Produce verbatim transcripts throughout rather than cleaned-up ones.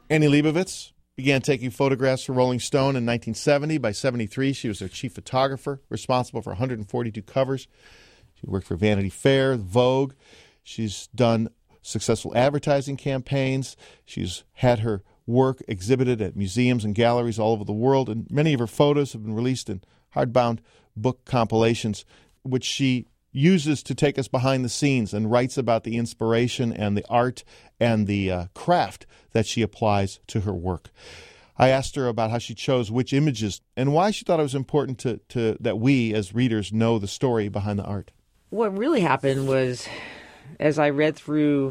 Annie Leibovitz began taking photographs for Rolling Stone in nineteen seventy. By seventy-three, she was their chief photographer, responsible for one hundred forty-two covers. She worked for Vanity Fair, Vogue. She's done successful advertising campaigns. She's had her work exhibited at museums and galleries all over the world, and many of her photos have been released in hardbound book compilations, which she uses to take us behind the scenes and writes about the inspiration and the art and the uh, craft that she applies to her work. I asked her about how she chose which images and why she thought it was important to, to that we as readers know the story behind the art. What really happened was, as I read through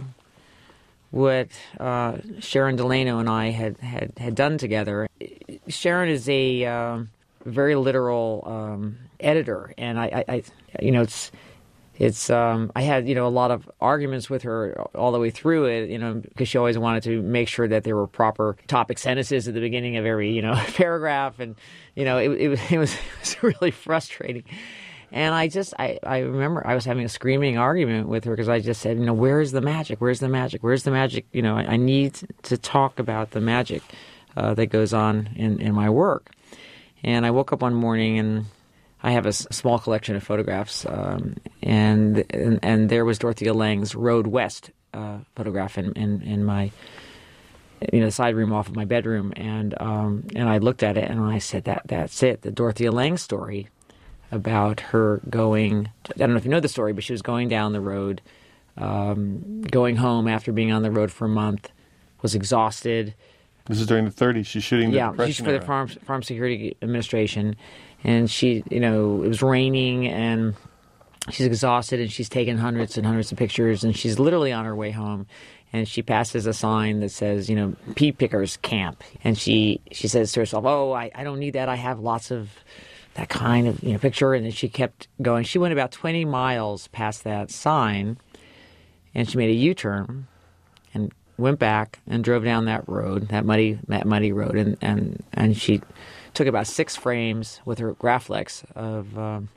what uh, Sharon Delano and I had, had, had done together, Sharon is a uh, very literal um, editor, and I, I, I, you know, it's it's um, I had you know a lot of arguments with her all the way through it, you know, because she always wanted to make sure that there were proper topic sentences at the beginning of every you know paragraph, and you know it, it was it was it was really frustrating. And I just, I, I remember I was having a screaming argument with her because I just said, you know, where's the magic? Where's the magic? Where's the magic? You know, I, I need to talk about the magic uh, that goes on in, in my work. And I woke up one morning and I have a s- small collection of photographs, um, and, and and there was Dorothea Lange's Road West uh, photograph in, in, in my, you know, side room off of my bedroom. And um, and I looked at it and I said, that that's it, the Dorothea Lange story about her going, I don't know if you know the story, but she was going down the road, um, going home after being on the road for a month, was exhausted. This is during the thirties. She's shooting the yeah, Depression she's for the era. Farm, Farm Security Administration. And she, you know, it was raining and she's exhausted and she's taken hundreds and hundreds of pictures and she's literally on her way home. And she passes a sign that says, you know, Pea Pickers Camp. And she, she says to herself, oh, I, I don't need that. I have lots of that kind of you know picture. And then she kept going. She went about twenty miles past that sign, and she made a U-turn and went back and drove down that road, that muddy, that muddy road, and and, and she took about six frames with her Graflex of, um,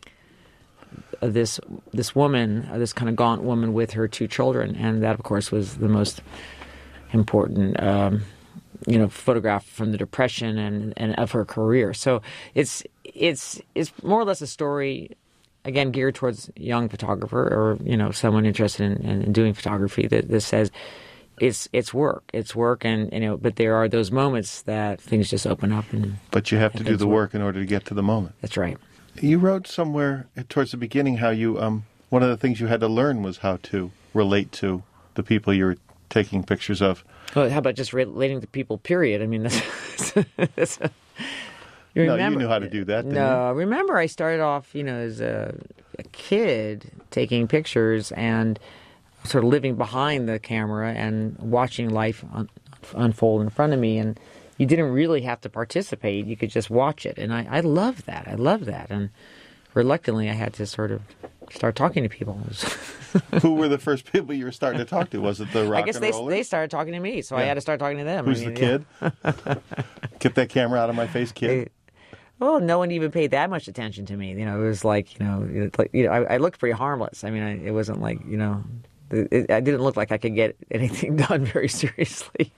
of this this woman, uh, this kind of gaunt woman with her two children, and that of course was the most important Um, you know, photograph from the Depression and, and of her career. So it's it's it's more or less a story, again, geared towards a young photographer or, you know, someone interested in, in doing photography that, that says it's it's work. It's work and, you know, but there are those moments that things just open up. and But you have to and do the work. work in order to get to the moment. That's right. You wrote somewhere towards the beginning how you, um, one of the things you had to learn was how to relate to the people you were taking pictures of. Well, how about just relating to people, period? I mean, that's... that's you remember, no, you knew how to do that, didn't no, you? remember I started off, you know, as a, a kid taking pictures and sort of living behind the camera and watching life un- unfold in front of me. And you didn't really have to participate. You could just watch it. And I, I loved that. I loved that. And reluctantly, I had to sort of start talking to people. Who were the first people you were starting to talk to? Was it the rock I guess and they rollers? they started talking to me, so Yeah. I had to start talking to them. Who's I mean, the yeah. kid? Get that camera out of my face, kid. Well, no one even paid that much attention to me. You know, it was like, you know, it, like, you know, I, I looked pretty harmless. I mean, I, it wasn't like, you know, it, it, I didn't look like I could get anything done very seriously.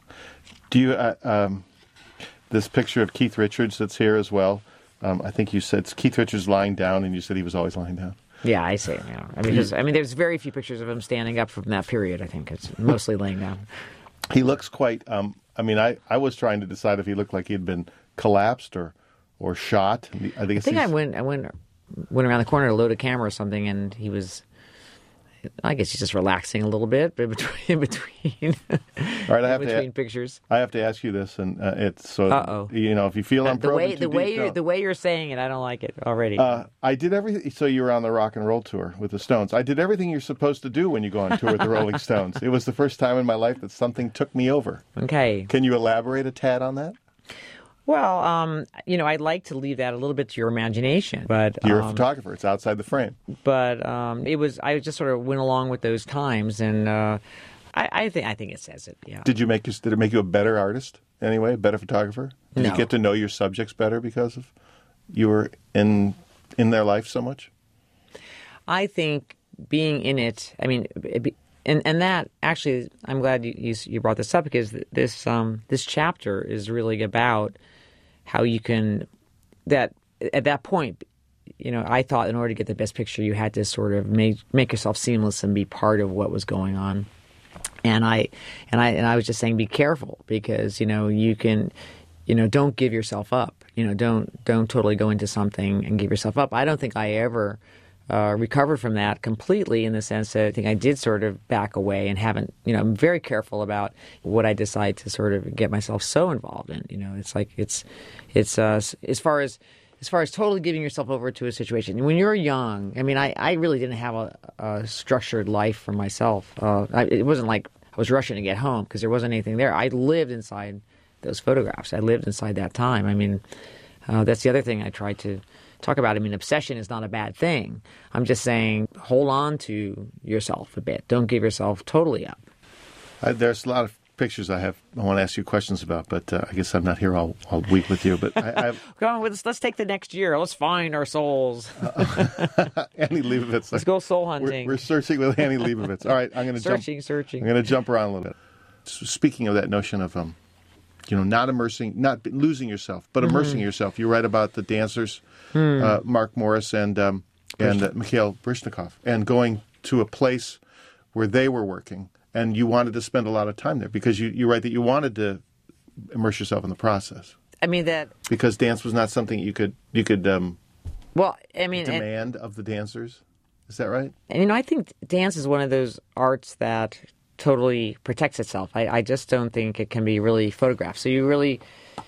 Do you, uh, um, this picture of Keith Richards that's here as well, um, I think you said it's Keith Richards lying down, and you said he was always lying down. Yeah, I see. You know, I mean, just, I mean, there's very few pictures of him standing up from that period. I think it's mostly laying down. He looks quite. Um, I mean, I, I was trying to decide if he looked like he had been collapsed or or shot. I think, I think I went I went went around the corner to load a camera or something, and he was. I guess he's just relaxing a little bit, but between in between, All right, I have in between to, pictures. I have to ask you this, and uh, it's so Uh-oh. you know if you feel I'm the way probing the too way deep, you're, don't. the way you're saying it, I don't like it already. Uh, I did everything. So you were on the rock and roll tour with the Stones. I did everything you're supposed to do when you go on tour with the Rolling Stones. It was the first time in my life that something took me over. Okay. Can you elaborate a tad on that? Well, um, you know, I'd like to leave that a little bit to your imagination, but You're um, a photographer. It's outside the frame. But um, it was I just sort of went along with those times, and uh, I, I think I think it says it. Yeah. Did you make you? Did it make you a better artist anyway? A better photographer? Did No. you get to know your subjects better because of you were in in their life so much? I think being in it, I mean, and and that actually, I'm glad you you, you brought this up, because this um this chapter is really about how you can that at that point. You know, I thought in order to get the best picture, you had to sort of make make yourself seamless and be part of what was going on. And I and I and I was just saying, be careful, because you know you can, you know, don't give yourself up. You know, don't don't totally go into something and give yourself up. I don't think I ever uh, recovered from that completely, in the sense that I think I did sort of back away and haven't. You know, I'm very careful about what I decide to sort of get myself so involved in. You know, it's like it's it's uh, as far as. As far as totally giving yourself over to a situation. When you're young, I mean, I, I really didn't have a, a structured life for myself. Uh, I, it wasn't like I was rushing to get home because there wasn't anything there. I lived inside those photographs. I lived inside that time. I mean, uh, that's the other thing I tried to talk about. I mean, obsession is not a bad thing. I'm just saying, hold on to yourself a bit. Don't give yourself totally up. Uh, there's a lot of pictures I have. I want to ask you questions about, but uh, I guess I'm not here all, all week with you. But I, I've, Come on, let's, let's take the next year. Let's find our souls. uh, Annie Leibovitz. Let's go soul hunting. We're, we're searching with Annie Leibovitz. All right, I'm going to jump. Searching, searching. I'm going to jump around a little bit. So speaking of that notion of, um, you know, not immersing, not losing yourself, but immersing mm-hmm. yourself. You write about the dancers, hmm. uh, Mark Morris and um, and uh, Mikhail Baryshnikov, and going to a place where they were working. And you wanted to spend a lot of time there because you, you write that you wanted to immerse yourself in the process. I mean that because dance was not something you could you could um, well, I mean, demand and, of the dancers. Is that right? And, you know, I think dance is one of those arts that totally protects itself. I, I just don't think it can be really photographed. So you really,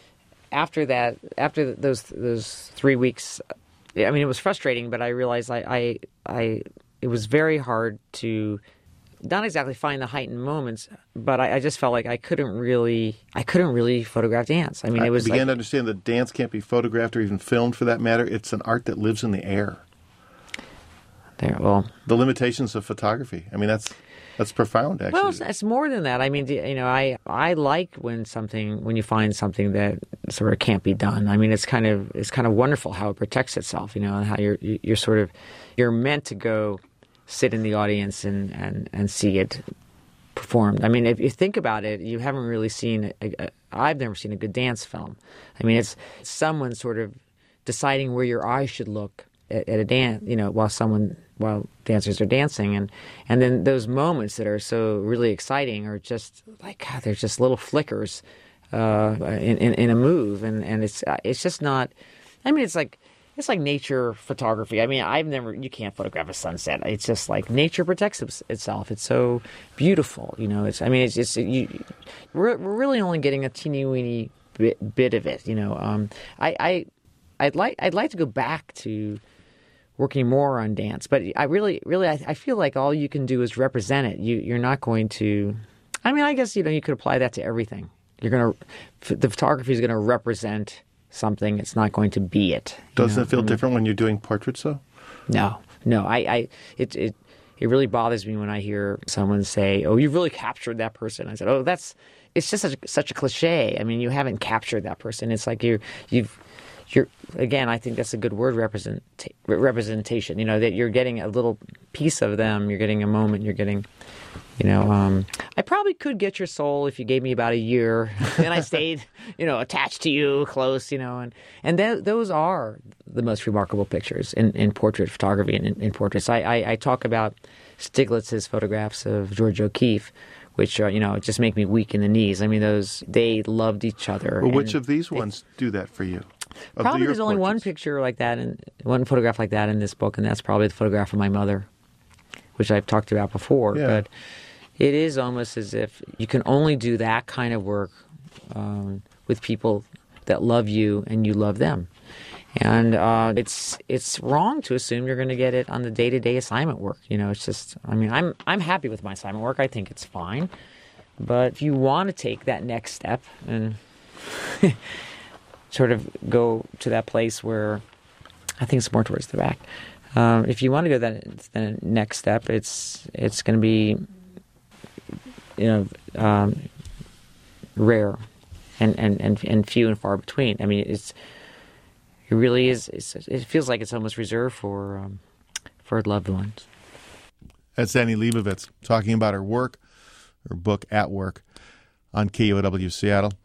after that, after those those three weeks, I mean, it was frustrating, but I realized I I, I it was very hard to. Not exactly find the heightened moments, but I, I just felt like I couldn't really, I couldn't really photograph dance. I mean, it was. I began like, to understand that dance can't be photographed or even filmed, for that matter. It's an art that lives in the air. There, well, the limitations of photography. I mean, that's that's profound. Actually, well, it's, it's more than that. I mean, you know, I I like when something when you find something that sort of can't be done. I mean, it's kind of it's kind of wonderful how it protects itself. You know, and how you're you're sort of you're meant to go. Sit in the audience and, and, and see it performed. I mean, if you think about it, you haven't really seen, a, a, I've never seen a good dance film. I mean, it's someone sort of deciding where your eyes should look at, at a dance, you know, while someone, while dancers are dancing. And, and then those moments that are so really exciting are just like, God, they're just little flickers uh, in, in, in a move. And, and it's, it's just not, I mean, it's like, It's like nature photography. I mean, I've never, you can't photograph a sunset. It's just like nature protects itself. It's so beautiful, you know. It's, I mean, it's just, you, we're, we're really only getting a teeny weeny bit, bit of it, you know. Um, I, I, I'd like, I'd like to go back to working more on dance, but I really, really, I, I feel like all you can do is represent it. You, you're not going to, I mean, I guess, you know, you could apply that to everything. You're going to, the photography is going to represent something. It's not going to be it. Doesn't know? it feel I mean, different when you're doing portraits, though? No, no. I, I, it, it, it really bothers me when I hear someone say, "Oh, you've really captured that person." I said, "Oh, that's." It's just such a, such a cliche. I mean, you haven't captured that person. It's like you, you've, you're again. I think that's a good word. Represent representation. You know, that you're getting a little piece of them. You're getting a moment. You're getting. You know, um, I probably could get your soul if you gave me about a year, and I stayed, you know, attached to you, close, you know, and and th- those are the most remarkable pictures in, in portrait photography and in, in portraits. I, I, I talk about Stiglitz's photographs of George O'Keeffe, which are, you know, just make me weak in the knees. I mean, those they loved each other. Well, which of these they, ones do that for you? Of probably the, there's only portraits? one picture like that, and one photograph like that in this book, and that's probably the photograph of my mother, which I've talked about before, yeah. but. It is almost as if you can only do that kind of work um, with people that love you and you love them. And uh, it's it's wrong to assume you're going to get it on the day-to-day assignment work. You know, it's just, I mean, I'm I'm happy with my assignment work. I think it's fine. But if you want to take that next step and sort of go to that place where, I think it's more towards the back. Um, if you want to go that the next step, it's it's going to be, you know, um, rare and, and, and, and few and far between. I mean, it's it really is. It's, it feels like it's almost reserved for um, for loved ones. That's Annie Leibovitz talking about her work, her book At Work, on K U O W Seattle.